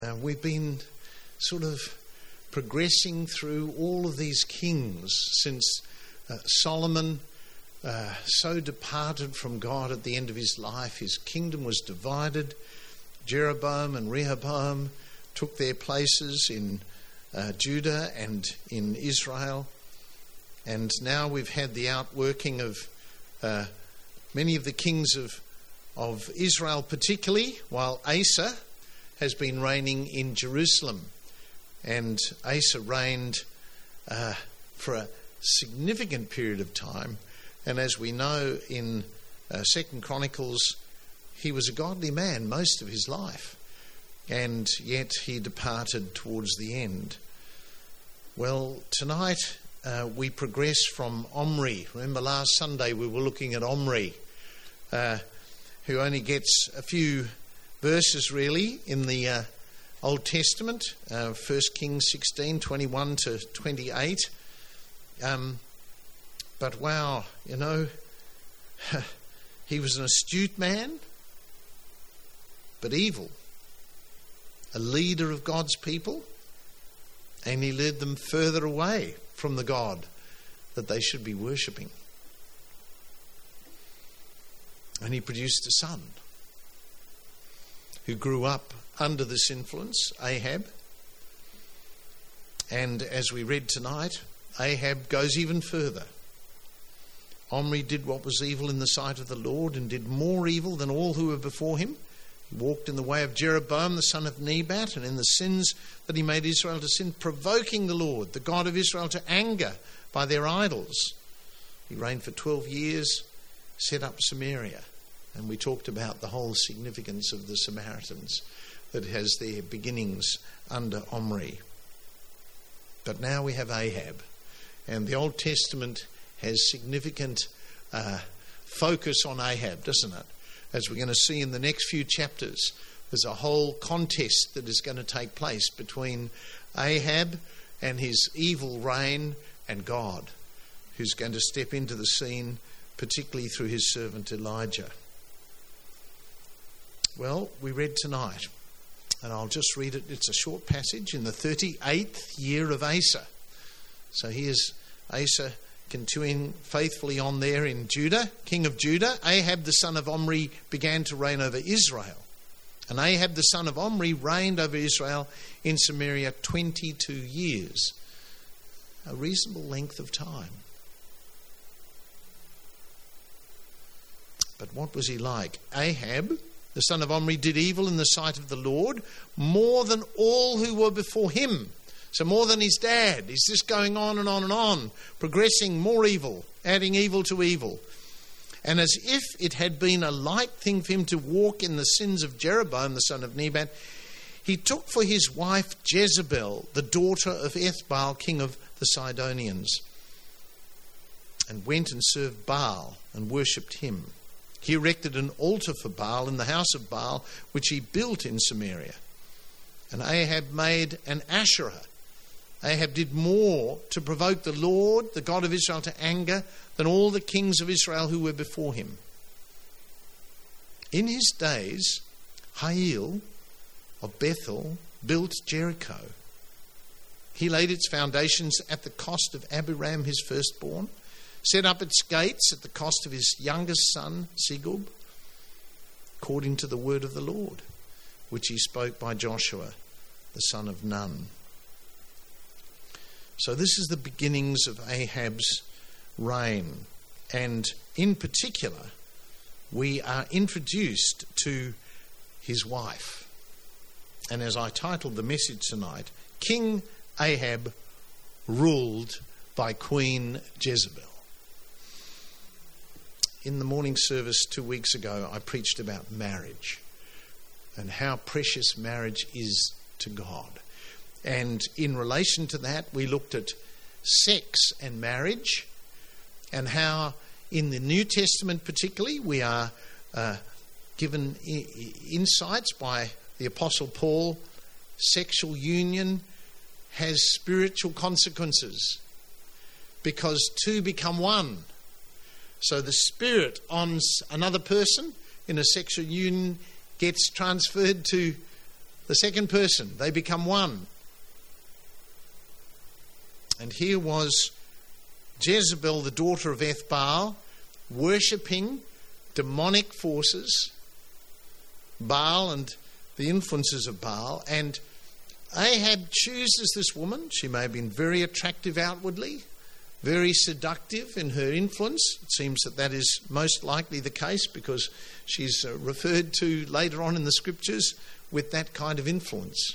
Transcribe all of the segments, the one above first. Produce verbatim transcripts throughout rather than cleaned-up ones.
Uh, we've been sort of progressing through all of these kings since uh, Solomon uh, so departed from God at the end of his life. His kingdom was divided. Jeroboam and Rehoboam took their places in uh, Judah and in Israel. And now we've had the outworking of uh, many of the kings of, of Israel particularly, while Asa has been reigning in Jerusalem. And Asa reigned uh, for a significant period of time. And as we know in uh, Second Chronicles, he was a godly man most of his life. And yet he departed towards the end. Well, tonight uh, we progress from Omri. Remember last Sunday we were looking at Omri, uh, who only gets a few verses really in the uh, Old Testament, uh, First Kings sixteen, twenty-one to twenty-eight. Um, but wow, you know, he was an astute man, but evil. A leader of God's people, and he led them further away from the God that they should be worshipping. And he produced a son who grew up under this influence, Ahab. And as we read tonight, Ahab goes even further. Omri did what was evil in the sight of the Lord and did more evil than all who were before him. He walked in the way of Jeroboam, the son of Nebat, and in the sins that he made Israel to sin, provoking the Lord, the God of Israel, to anger by their idols. He reigned for twelve years, set up Samaria. And we talked about the whole significance of the Samaritans that has their beginnings under Omri. But now we have Ahab. And the Old Testament has significant uh, focus on Ahab, doesn't it? As we're going to see in the next few chapters, there's a whole contest that is going to take place between Ahab and his evil reign and God, who's going to step into the scene, particularly through his servant Elijah. Well, we read tonight, and I'll just read it. It's a short passage in the thirty-eighth year of Asa. So here's Asa continuing faithfully on there in Judah, king of Judah. Ahab the son of Omri began to reign over Israel. And Ahab the son of Omri reigned over Israel in Samaria twenty-two years. A reasonable length of time. But what was he like? Ahab, the son of Omri, did evil in the sight of the Lord more than all who were before him. So more than his dad. He's just going on and on and on, progressing more evil, adding evil to evil. And as if it had been a light thing for him to walk in the sins of Jeroboam, the son of Nebat, he took for his wife Jezebel, the daughter of Ethbaal, king of the Sidonians, and went and served Baal and worshipped him. He erected an altar for Baal in the house of Baal, which he built in Samaria. And Ahab made an Asherah. Ahab did more to provoke the Lord, the God of Israel, to anger than all the kings of Israel who were before him. In his days, Hiel of Bethel built Jericho. He laid its foundations at the cost of Abiram, his firstborn, set up its gates at the cost of his youngest son, Segub, according to the word of the Lord, which he spoke by Joshua, the son of Nun. So this is the beginnings of Ahab's reign. And in particular, we are introduced to his wife. And as I titled the message tonight, King Ahab ruled by Queen Jezebel. In the morning service two weeks ago, I preached about marriage and how precious marriage is to God. And in relation to that, we looked at sex and marriage and how in the New Testament particularly, we are uh, given I- insights by the Apostle Paul. Sexual union has spiritual consequences because two become one. So the spirit on another person in a sexual union gets transferred to the second person. They become one. And here was Jezebel, the daughter of Ethbaal, worshipping demonic forces, Baal and the influences of Baal. And Ahab chooses this woman. She may have been very attractive outwardly, very seductive in her influence. It seems that that is most likely the case because she's uh, referred to later on in the scriptures with that kind of influence.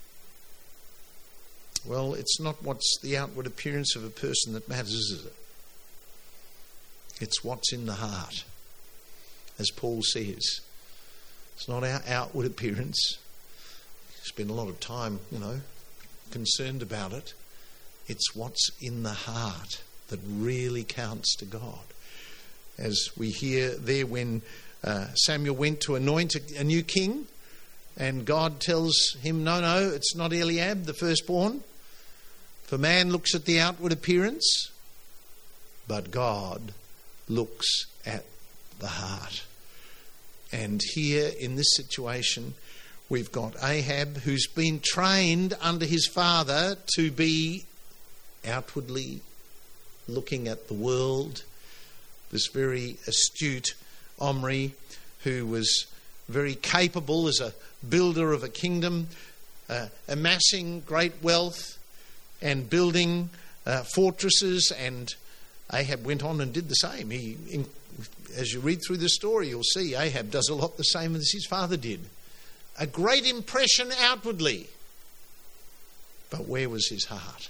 Well, it's not what's the outward appearance of a person that matters, is it? It's what's in the heart, as Paul says. It's not our outward appearance. Spend a lot of time, you know, concerned about it. It's what's in the heart that really counts to God. As we hear there when uh, Samuel went to anoint a, a new king, and God tells him, no, no, it's not Eliab, the firstborn. For man looks at the outward appearance, but God looks at the heart. And here in this situation, we've got Ahab, who's been trained under his father to be outwardly looking at the world. This very astute Omri, who was very capable as a builder of a kingdom, uh, amassing great wealth and building uh, fortresses. And Ahab went on and did the same. He, in, as you read through the story, you'll see Ahab does a lot the same as his father did. A great impression outwardly. But where was his heart?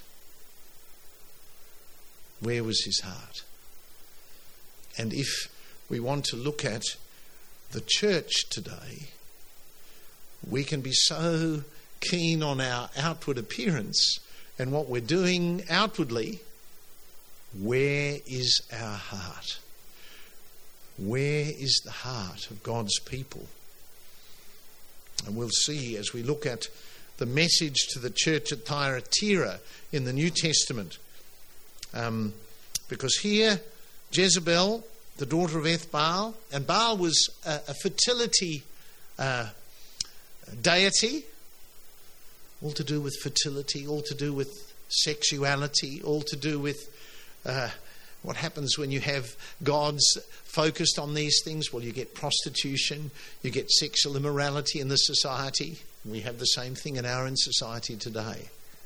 Where was his heart? And if we want to look at the church today, we can be so keen on our outward appearance and what we're doing outwardly. Where is our heart? Where is the heart of God's people? And we'll see as we look at the message to the church at Thyatira in the New Testament. Um, because here, Jezebel, the daughter of Ethbaal, and Baal was a, a fertility uh, deity, all to do with fertility, all to do with sexuality, all to do with uh, what happens when you have gods focused on these things. Well, you get prostitution, you get sexual immorality in the society. We have the same thing in our own society today.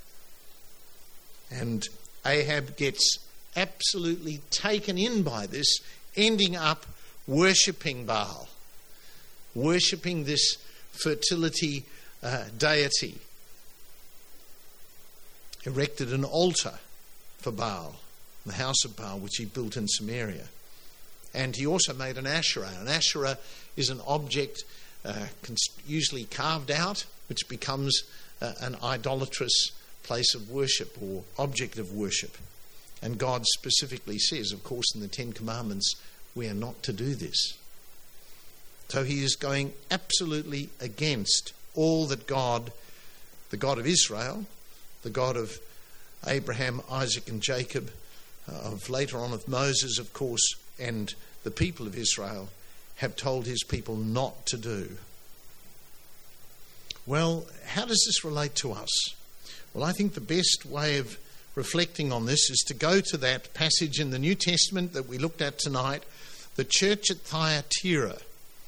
And Ahab gets absolutely taken in by this, ending up worshipping Baal, worshipping this fertility uh, deity. Erected an altar for Baal, the house of Baal, which he built in Samaria. And he also made an Asherah. An Asherah is an object uh, usually carved out, which becomes uh, an idolatrous place of worship or object of worship. And God specifically says, of course, in the Ten Commandments, we are not to do this. So he is going absolutely against all that God, the God of Israel, the God of Abraham, Isaac and Jacob, uh, of later on of Moses, of course, and the people of Israel have told his people not to do. Well, how does this relate to us? Well, I think the best way of reflecting on this is to go to that passage in the New Testament that we looked at tonight, the church at Thyatira.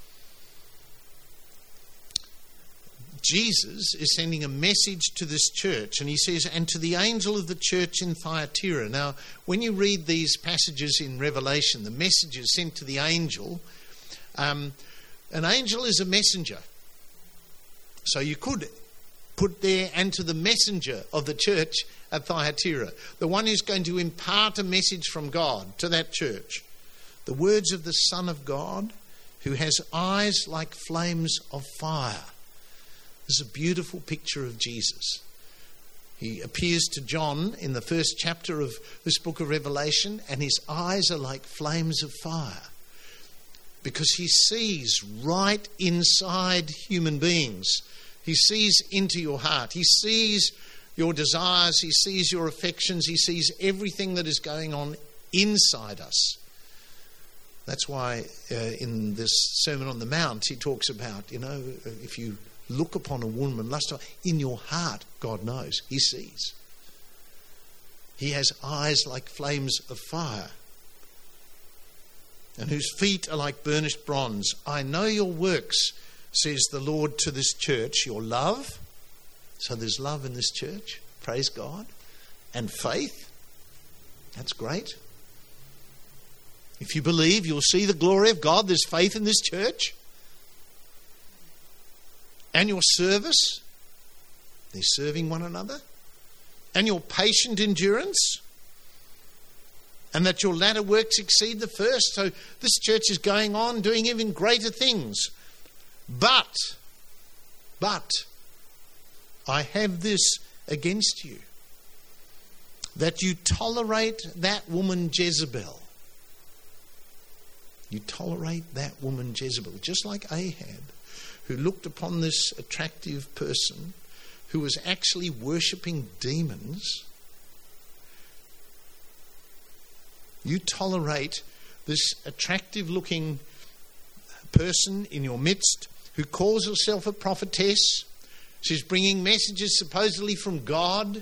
Jesus is sending a message to this church, and he says, and to the angel of the church in Thyatira. Now, when you read these passages in Revelation, the message is sent to the angel. Um, an angel is a messenger. So you could put there, and to the messenger of the church at Thyatira, the one who's going to impart a message from God to that church. The words of the Son of God, who has eyes like flames of fire. This is a beautiful picture of Jesus. He appears to John in the first chapter of this book of Revelation, and his eyes are like flames of fire, because he sees right inside human beings. He sees into your heart. He sees your desires. He sees your affections. He sees everything that is going on inside us. That's why uh, in this Sermon on the Mount he talks about, you know, if you look upon a woman, lust in your heart, God knows, he sees. He has eyes like flames of fire, and whose feet are like burnished bronze. I know your works, says the Lord to this church, your love. So there's love in this church, praise God, and faith. That's great. If you believe, you'll see the glory of God. There's faith in this church. And your service, they're serving one another. And your patient endurance, and that your latter works exceed the first. So this church is going on doing even greater things. But, but, I have this against you, that you tolerate that woman Jezebel. You tolerate that woman Jezebel, just like Ahab, who looked upon this attractive person who was actually worshipping demons. You tolerate this attractive looking person in your midst who calls herself a prophetess. She's bringing messages supposedly from God,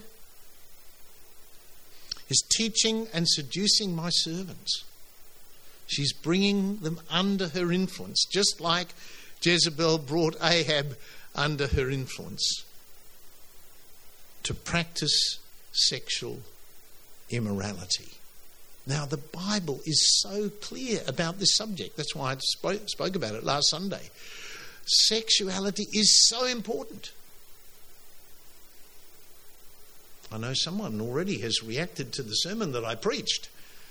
is teaching and seducing my servants. She's bringing them under her influence, just like Jezebel brought Ahab under her influence to practice sexual immorality. Now, the Bible is so clear about this subject. That's why I spoke, spoke about it last Sunday. Sexuality is so important. I know someone already has reacted to the sermon that I preached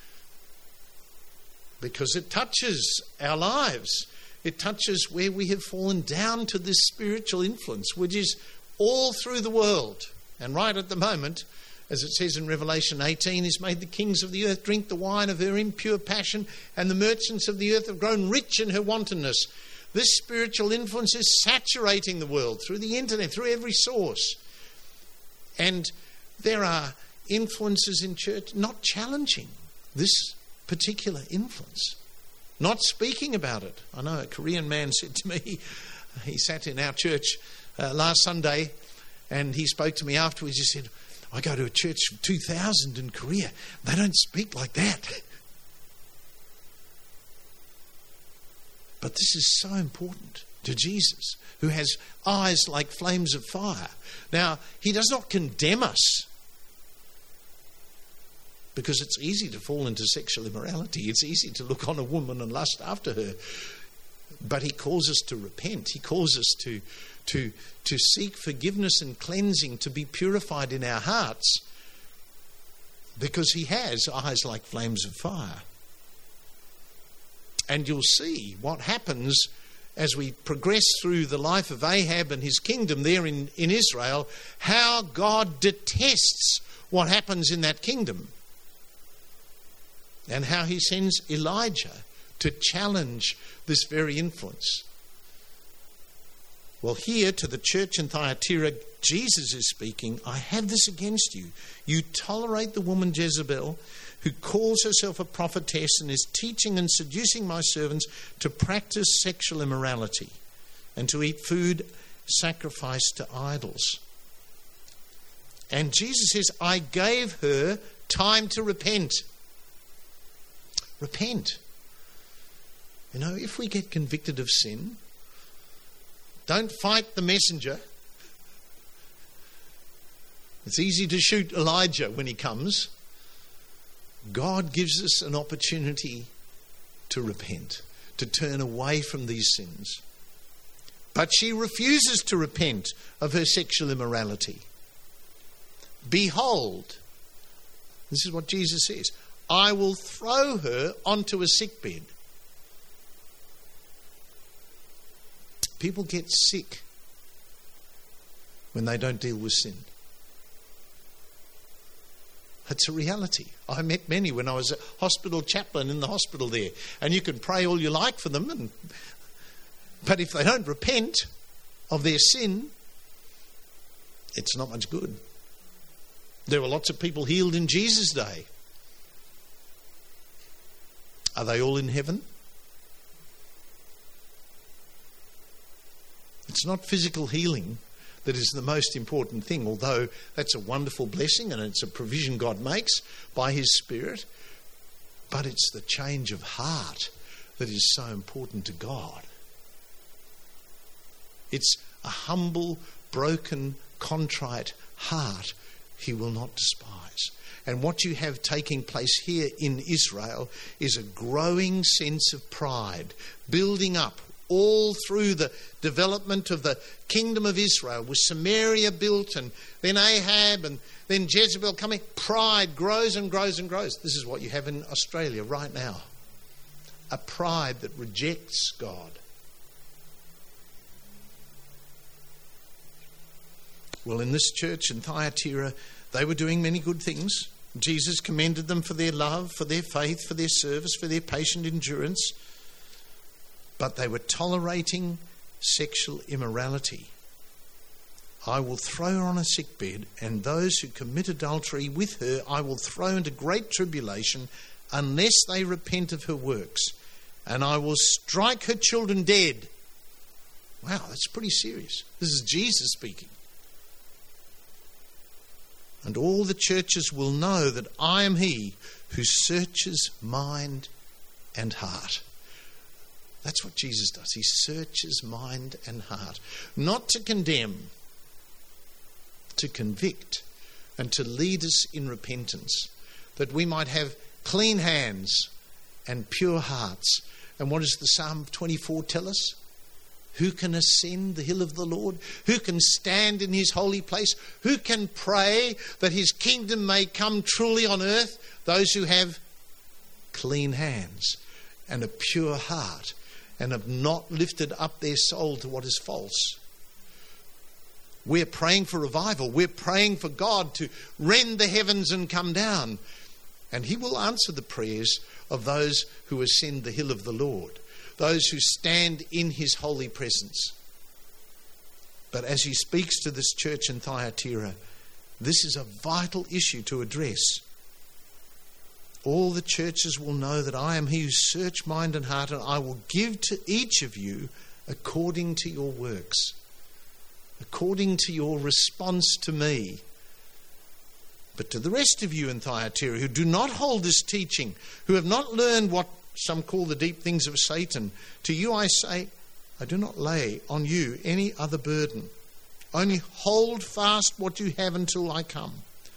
because it touches our lives. It touches where we have fallen down to this spiritual influence, which is all through the world. And right at the moment, as it says in Revelation eighteen, He's made the kings of the earth drink the wine of her impure passion, and the merchants of the earth have grown rich in her wantonness. This spiritual influence is saturating the world through the internet, through every source. And there are influences in church not challenging this particular influence, not speaking about it. I know a Korean man said to me, he sat in our church uh, last Sunday, and he spoke to me afterwards. He said, I go to a church from two thousand in Korea. They don't speak like that. But this is so important to Jesus, who has eyes like flames of fire. Now, he does not condemn us, because it's easy to fall into sexual immorality. It's easy to look on a woman and lust after her. But he calls us to repent. He calls us to, to, to seek forgiveness and cleansing, to be purified in our hearts, because he has eyes like flames of fire. And you'll see what happens as we progress through the life of Ahab and his kingdom there in, in Israel, how God detests what happens in that kingdom, and how he sends Elijah to challenge this very influence. Well, here to the church in Thyatira, Jesus is speaking, I have this against you. You tolerate the woman Jezebel, who calls herself a prophetess and is teaching and seducing my servants to practice sexual immorality and to eat food sacrificed to idols. And Jesus says, I gave her time to repent. Repent. You know, if we get convicted of sin, don't fight the messenger. It's easy to shoot Elijah when he comes. God gives us an opportunity to repent, to turn away from these sins. But she refuses to repent of her sexual immorality. Behold, this is what Jesus says, I will throw her onto a sickbed. People get sick when they don't deal with sin. It's a reality. I met many when I was a hospital chaplain in the hospital there. And you can pray all you like for them, and, but if they don't repent of their sin, it's not much good. There were lots of people healed in Jesus' day. Are they all in heaven? It's not physical healing that is the most important thing, although that's a wonderful blessing and it's a provision God makes by his Spirit. But it's the change of heart that is so important to God. It's a humble, broken, contrite heart he will not despise. And what you have taking place here in Israel is a growing sense of pride, building up all through the development of the kingdom of Israel, with Samaria built and then Ahab and then Jezebel coming. Pride grows and grows and grows. This is what you have in Australia right now. A pride that rejects God. Well, in this church in Thyatira, they were doing many good things. Jesus commended them for their love, for their faith, for their service, for their patient endurance. But they were tolerating sexual immorality. I will throw her on a sick bed, and those who commit adultery with her I will throw into great tribulation, unless they repent of her works. And I will strike her children dead. Wow, that's pretty serious. This is Jesus speaking. And all the churches will know that I am he who searches mind and heart. That's what Jesus does. He searches mind and heart. Not to condemn, to convict, and to lead us in repentance, that we might have clean hands and pure hearts. And what does the Psalm twenty-four tell us? Who can ascend the hill of the Lord? Who can stand in his holy place? Who can pray that his kingdom may come truly on earth? Those who have clean hands and a pure heart and have not lifted up their soul to what is false. We're praying for revival. We're praying for God to rend the heavens and come down. And he will answer the prayers of those who ascend the hill of the Lord, those who stand in his holy presence. But as he speaks to this church in Thyatira, this is a vital issue to address. All the churches will know that I am he who search mind and heart, and I will give to each of you according to your works, according to your response to me. But to the rest of you in Thyatira who do not hold this teaching, who have not learned what some call the deep things of Satan, to you I say, I do not lay on you any other burden. Only hold fast what you have until I come.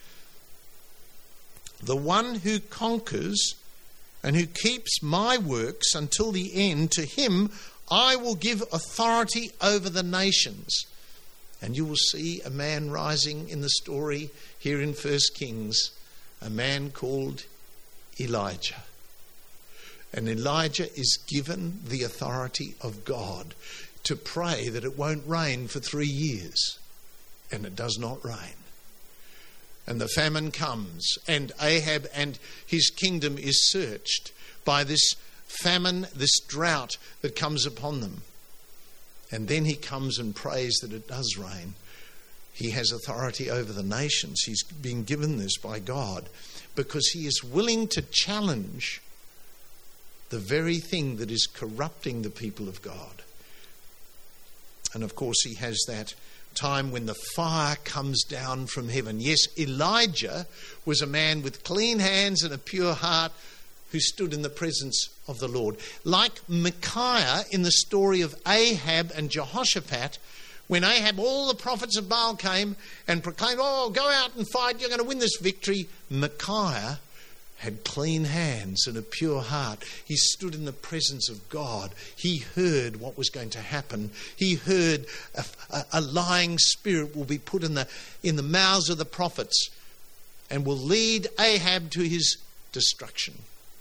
The one who conquers and who keeps my works until the end, to him I will give authority over the nations. And you will see a man rising in the story here in First Kings, a man called Elijah. And Elijah is given the authority of God to pray that it won't rain for three years. And it does not rain. And the famine comes, and Ahab and his kingdom is searched by this famine, this drought that comes upon them. And then he comes and prays that it does rain. He has authority over the nations. He's been given this by God because he is willing to challenge the very thing that is corrupting the people of God. And of course he has that time when the fire comes down from heaven. Yes, Elijah was a man with clean hands and a pure heart who stood in the presence of the Lord. Like Micaiah in the story of Ahab and Jehoshaphat, when Ahab, all the prophets of Baal came and proclaimed, oh, go out and fight, you're going to win this victory. Micaiah had clean hands and a pure heart. He stood in the presence of God. He heard what was going to happen. He heard a, a, a lying spirit will be put in the, in the mouths of the prophets and will lead Ahab to his destruction.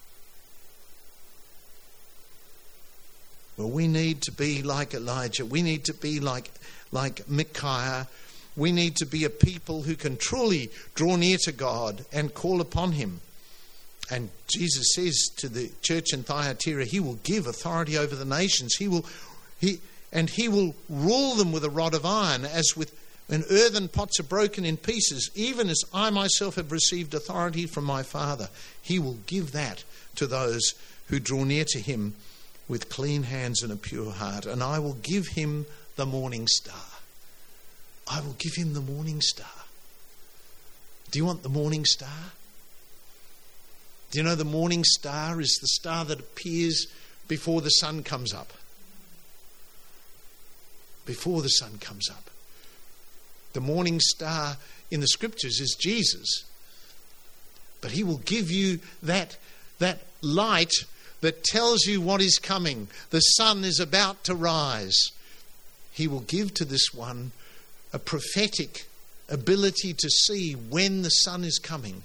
Well, we need to be like Elijah. We need to be like, like Micaiah. We need to be a people who can truly draw near to God and call upon him. And Jesus says to the church in Thyatira, he will give authority over the nations. He will, he, and he will rule them with a rod of iron, as with when earthen pots are broken in pieces, even as I myself have received authority from my Father. He will give that to those who draw near to him with clean hands and a pure heart. And I will give him the morning star. I will give him the morning star. Do you want the morning star? Do you know the morning star is the star that appears before the sun comes up? Before the sun comes up. The morning star in the scriptures is Jesus. But he will give you that, that light that tells you what is coming. The sun is about to rise. He will give to this one a prophetic ability to see when the sun is coming.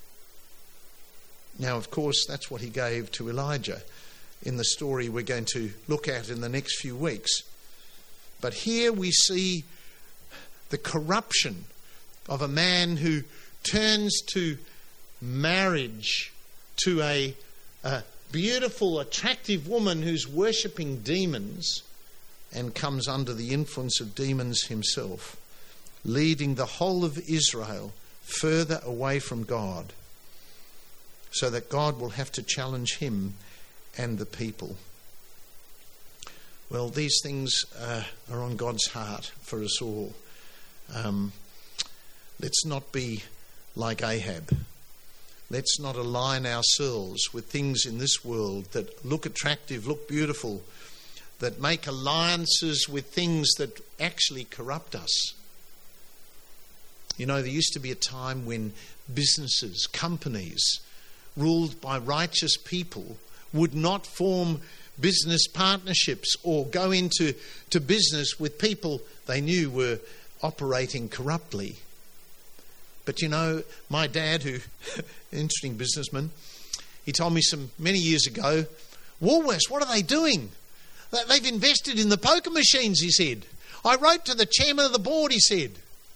Now, of course, that's what he gave to Elijah in the story we're going to look at in the next few weeks. But here we see the corruption of a man who turns to marriage to a, a beautiful, attractive woman who's worshipping demons and comes under the influence of demons himself, leading the whole of Israel further away from God, so that God will have to challenge him and the people. Well, these things uh, are on God's heart for us all. Um, let's not be like Ahab. Let's not align ourselves with things in this world that look attractive, look beautiful, that make alliances with things that actually corrupt us. You know, there used to be a time when businesses, companies, ruled by righteous people would not form business partnerships or go into to business with people they knew were operating corruptly. But you know, my dad, who interesting businessman, he told me some many years ago, Woolworths, what are they doing? They've invested in the poker machines, he said. I wrote to the chairman of the board, he said.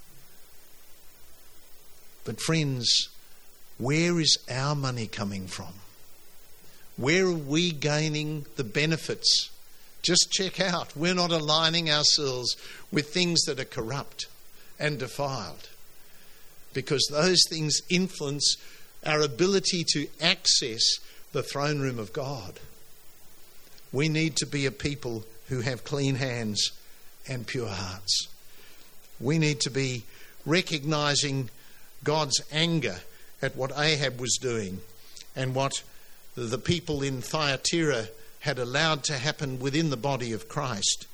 But friends, where is our money coming from? Where are we gaining the benefits? Just check out. We're not aligning ourselves with things that are corrupt and defiled, because those things influence our ability to access the throne room of God. We need to be a people who have clean hands and pure hearts. We need to be recognizing God's anger at what Ahab was doing and what the people in Thyatira had allowed to happen within the body of Christ,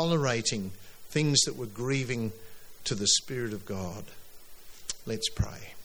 tolerating things that were grieving to the Spirit of God. Let's pray.